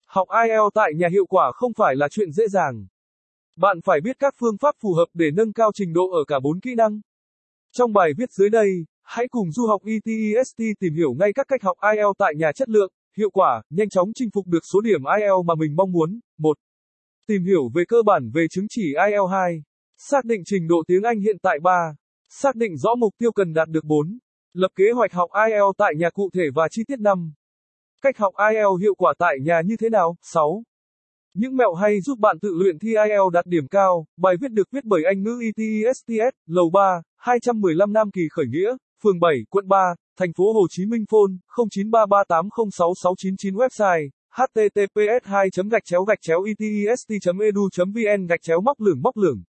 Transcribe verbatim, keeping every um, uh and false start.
Học ai eo tại nhà hiệu quả không phải là chuyện dễ dàng. Bạn phải biết các phương pháp phù hợp để nâng cao trình độ ở cả bốn kỹ năng. Trong bài viết dưới đây, hãy cùng Du học i tê ét tê tìm hiểu ngay các cách học ai eo tại nhà chất lượng, hiệu quả, nhanh chóng chinh phục được số điểm ai eo mà mình mong muốn. một. Tìm hiểu về cơ bản về chứng chỉ ai eo. hai. Xác định trình độ tiếng Anh hiện tại. ba. Xác định rõ mục tiêu cần đạt được. bốn. Lập kế hoạch học ai eo tại nhà cụ thể và chi tiết. năm. Cách học ai eo hiệu quả tại nhà như thế nào? sáu. Những mẹo hay giúp bạn tự luyện thi ai eo đạt điểm cao. Bài viết được viết bởi Anh ngữ i tê ét tê, Lầu ba, hai trăm mười lăm Nam Kỳ Khởi Nghĩa, phường bảy, quận ba, thành phố Hồ Chí Minh. Phone không chín ba ba tám không sáu sáu chín chín. Website h t t p s hai gạch chéo gạch chéo i t e s t chấm e d u chấm v n gạch chéo móc lửng móc lửng